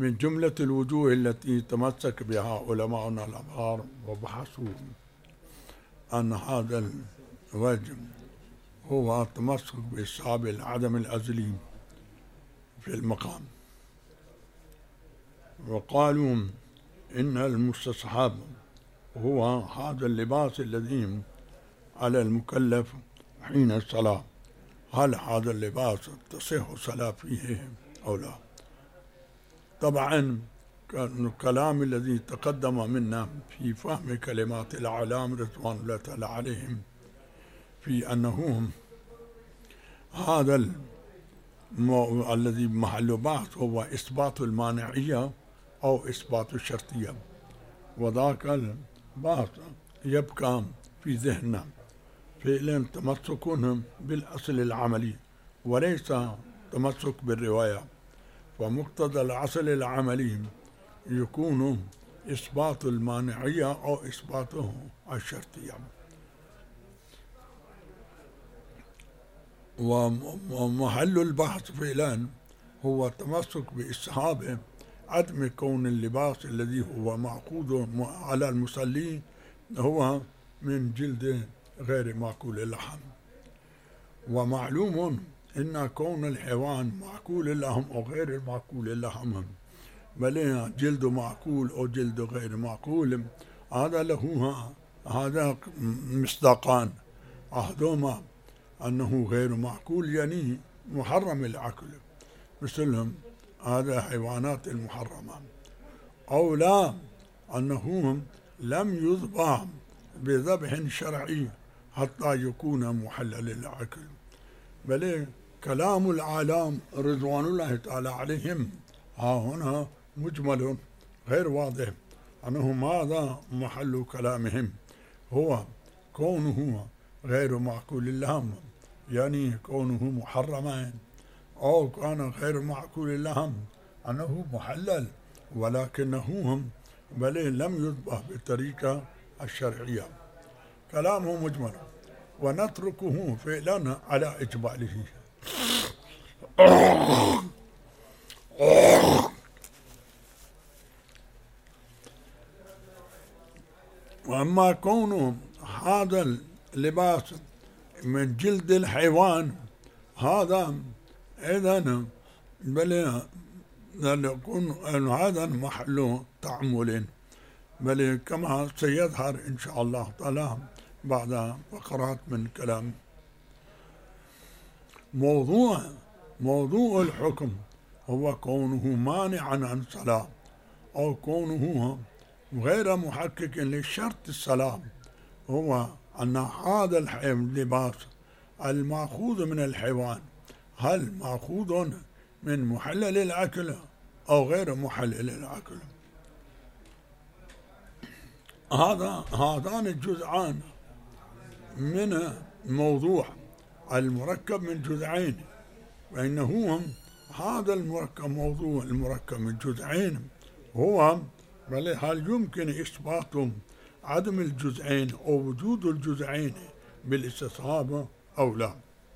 من جملة الوجوه التي تمسك بها علماؤنا الأبرار وبحثوا أن هذا الوجه هو التمسك بالصحابة العدم الأزلي في المقام، وقالوا إن المستصحب هو هذا اللباس الذي على المكلف حين الصلاة، هل هذا اللباس تصح الصلاة فيه أو لا؟ طبعا الكلام الذي تقدم منا في فهم كلمات الأعلام رضوان الله تعالى عليهم في أنه هذا الذي محل بحث هو إثبات المانعية أو إثبات الشرطية، وذاك البحث يبقى في ذهننا فعلا تمسكهم بالأصل العملي وليس تمسك بالرواية، ومقتضى الأصل العملي يكون إثبات المانعية أو إثباته الشرطية. ومحل البحث فعلا هو التمسك بالصحابة عدم كون اللباس الذي هو معقود على المصلي هو من جلد غير معقول اللحم، ومعلوم إن كون الحيوان معقول اللحم أو غير معقول اللحم بل جلد معقول أو جلد غير معقول هذا له هذا مصداقان، أحدهما أنه غير معقول يعني محرم الأكل مثلهم هذا حيوانات المحرمة، أو لا أنه لم يذبح بذبح شرعي حتى يكون محلل للأكل، بل كلام العالم رضوان الله تعالى عليهم ها هنا مجمل غير واضح أنه ماذا محل كلامهم هو كونه غير معقول اللحم يعني كونه محرما، أو كان غير معقول اللحم أنه محلل ولكنه بل لم يذبح بالطريقة الشرعية. كلامه مجمل ونتركه فعلا على إجماله. وأما كونه هذا اللباس من جلد الحيوان هذا إذن بل يكون هذا محل تعمل، بل كما سيظهر إن شاء الله تعالى بعد فقرات من كلام. موضوع الحكم هو كونه مانعا عن الصلاة أو كونه غير محقق لشرط الصلاة، هو أن هذا اللباس المأخوذ من الحيوان هل مأخوذ من محلل الأكل أو غير محلل الأكل. هذان الجزءان من موضوع المركب من جزئين، فإنه هذا موضوع المركب من جزئين هو بل هل يمكن إثبات عدم الجزئين أو وجود الجزئين بالاستصحاب أو لا.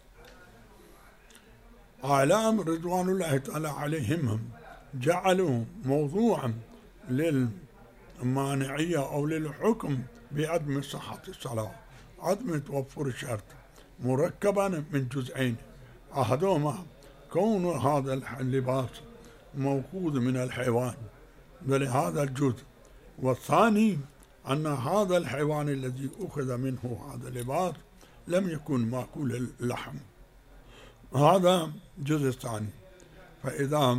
أعلام رضوان الله تعالى عليهم جعلوا موضوعا للمانعية أو للحكم بعدم صحة الصلاة عدم توفر الشرط مركبا من جزئين، أحدهما كون هذا اللباس موجود من الحيوان بل هذا الجزء، والثاني أن هذا الحيوان الذي أخذ منه هذا اللباس لم يكن مأكول اللحم، هذا جزء ثاني. فإذا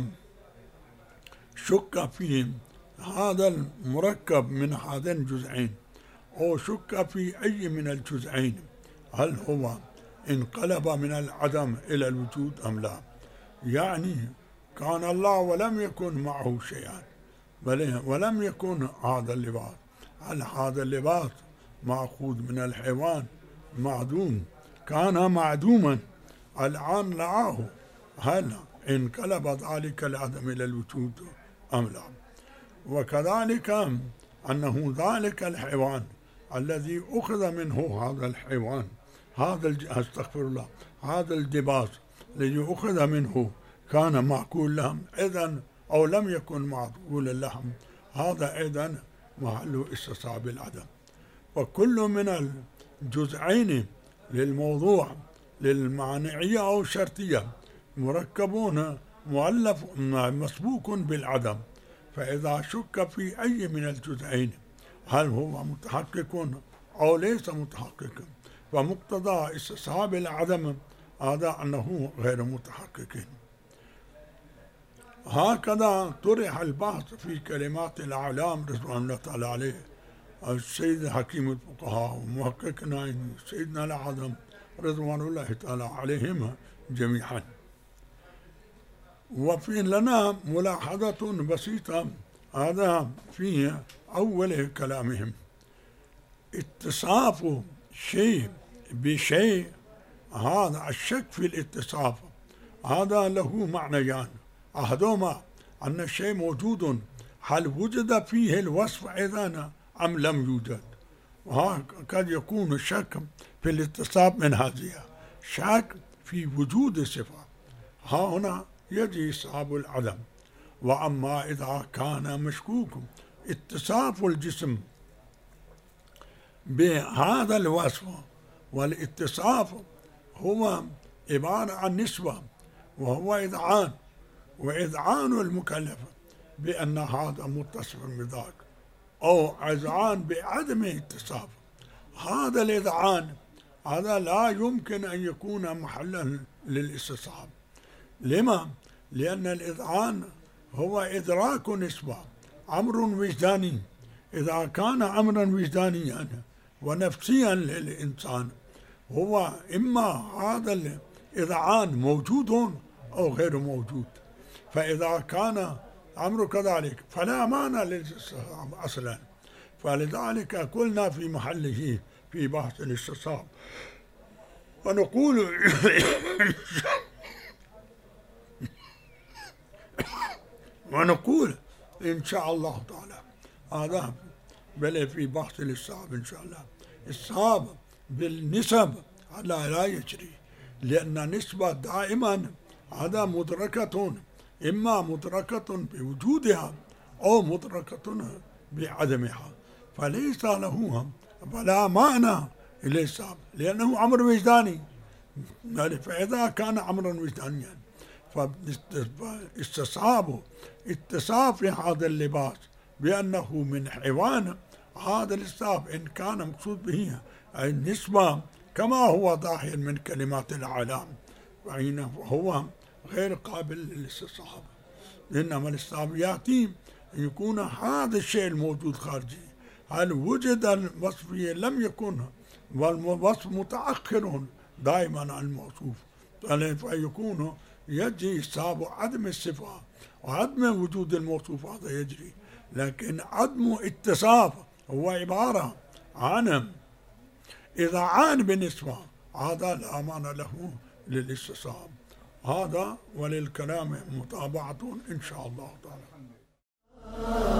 شك في هذا المركب من هذين الجزئين أو شك في أي من الجزئين هل هو انقلب من العدم إلى الوجود أم لا، يعني كان الله ولم يكن معه شيئا بل ولم يكن هذا اللباس، هل هذا اللباس مأخوذ من الحيوان معدوم كان معدوما الآن لعاه، هل انقلب ذلك العدم إلى الوجود أم لا. وكذلك أنه ذلك الحيوان الذي أخذ منه هذا الحيوان استغفر الله هذا اللباس الذي أخذ منه كان مأكول لهم، إذن أو لم يكن معقول اللحم، هذا أيضا محل استصحاب العدم. وكل من الجزئين للموضوع للمعنعية أو الشرطية مركبون مؤلف مسبوق بالعدم، فإذا شك في أي من الجزئين هل هو متحقق أو ليس متحقق، فمقتضى استصحاب العدم هذا أنه غير متحقق. هكذا طرح البحث في كلمات الأعلام رضوان الله تعالى عليه السيد حكيم الفقهاء ومحققنا سيدنا الأعظم رضوان الله تعالى عليهم جميعا. وفي لنا ملاحظة بسيطة هذا في أول كلامهم: اتصاف شيء بشيء، هذا الشك في الاتصاف هذا له معنيان: أحدهما أن الشيء موجود، هل وجد فيه الوصف أيضا أم لم يوجد؟ وقد يكون الشك في الاتصاف من هذه شك في وجود الصفة، ها هنا يجي استصحاب العدم. وأما إذا كان مشكوك اتصاف الجسم بهذا الوصف، والاتصاف هو عبارة عن نسبة وهو إذعان، وإذعان المكلف بأن هذا متصف بذاك، أو إذعان بعدم اتصاف، هذا الإذعان هذا لا يمكن أن يكون محلا للاستصحاب. لما؟ لأن الإذعان هو إدراك نسبة، أمر وجداني. إذا كان أمرا وجدانيا ونفسيا للإنسان، هو إما هذا الإذعان موجود أو غير موجود، فإذا كان أمر كذلك فلا معنى للاستصحاب أصلا. فلذلك قلنا في محله في بحث الاستصحاب ونقول إن شاء الله تعالى هذا بل في بحث الاستصحاب إن شاء الله. الاستصحاب بالنسب لا يجري، لأن النسبة دائما هذا مدركة، إما مدركة بوجودها أو مدركة بعدمها، فليس له فلا معنى الاستصحاب لأنه أمر وجداني. فإذا كان أمرا وجدانيا فاستصحاب اتصاف هذا اللباس بأنه من حيوان، هذا الاستصحاب إن كان مقصود به النسبة كما هو ظاهر من كلمات العلام، فإنه هو غير قابل للاستصحاب. إنما الاستصحاب يأتي أن يكون هذا الشيء الموجود خارجي، هل وجد الوصف لم يكن، والوصف متأخر دائما عن الموصوف، فيكون يجري استصحاب عدم الصفة وعدم وجود الموصوف، هذا يجري. لكن عدم اتصاف هو عبارة عن إذعان بالنسبة، هذا لا معنى له للاستصحاب. هذا وللكلام متابعة إن شاء الله تعالى.